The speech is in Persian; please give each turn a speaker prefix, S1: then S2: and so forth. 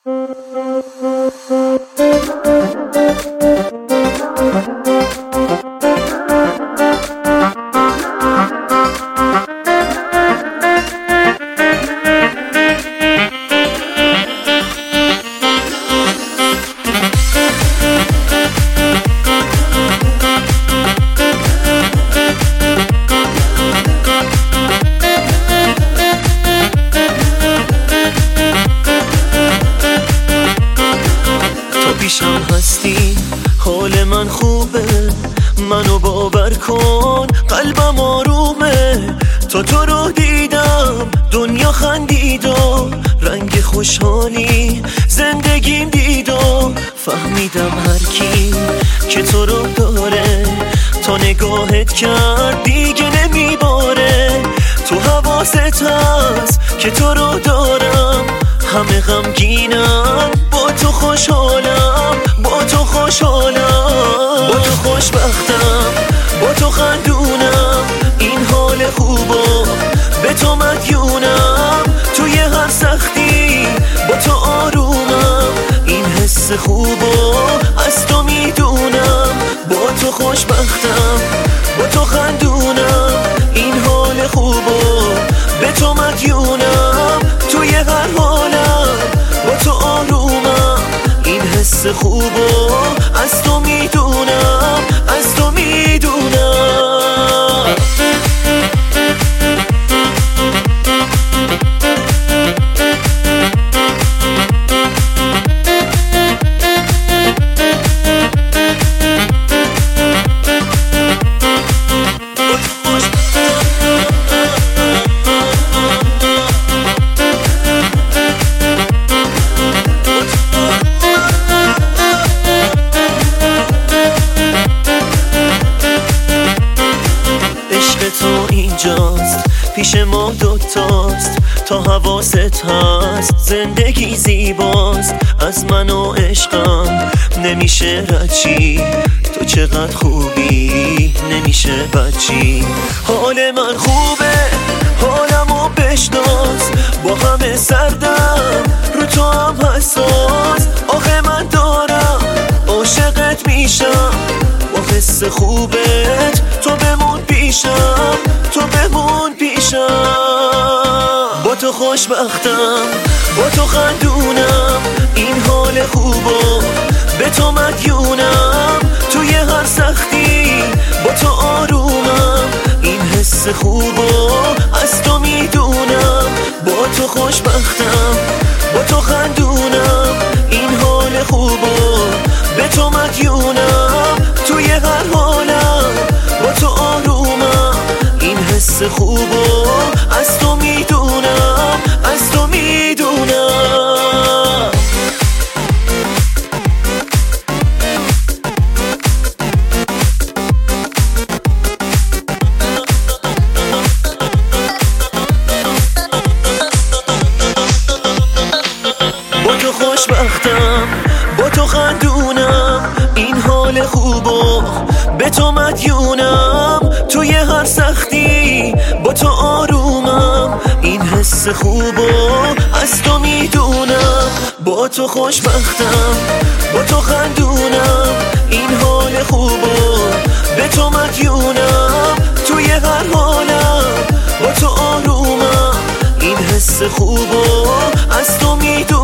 S1: پیشم هستی، حال من خوبه، منو باور کن، قلبم آرومه. تو رو دیدم دنیا خندید و رنگ خوشحالی زندگیم دید و فهمیدم هر کی که تو رو داره تا نگاهت کرد دیگه نمیباره. تو حواست هست که تو رو دارم، همه غمگینم با تو خوشحالم، با تو خوشحالم، با تو خوشبختم، با تو خندونم. این حال خوبو به تو مدیونم، توی هر سختی با تو آرومم. این حس خوبو از تو میدونم، با تو خوشبختم، با تو خندونم. این حال خوبو به تو مدیونم، توی هر حالم با تو آرومم. این حس خوبو از تو میدونم، از تو میدونم. تو اینجاست پیش ما دوتاست، تا حواست هست زندگی زیباست. از من و عشقم نمیشه ردچی، تو چقدر خوبی نمیشه بچی. حال من خوبه، حالمو بشناس، با همه سردم رو تو هم حساس. آخه من دارم عاشقت میشم، با حس خوبت تو بمون پیشم، تو بمون پیشم. با تو خوشبختم، با تو خندونم. این حال خوبو به تو مدیونم، توی هر سختی با تو آرومم. این حس خوبو از تو میدونم، با تو خوشبختم، با تو خندونم. این حال خوبو به تو مدیونم، توی هر حالم با تو آرومم. این حس خوبو از تو میدونم، از تو میدونم. با تو خوشبختم، با تو خندونم. این حال خوبو به تو مدیونم، توی هر سختی با تو آرومم. این حس خوبو از تو میدونم، با تو خوشبختم، با تو خندونم. این حال خوبو به تو مدیونم، توی هر حالم با تو آرومم. این حس خوبو از تو میدونم.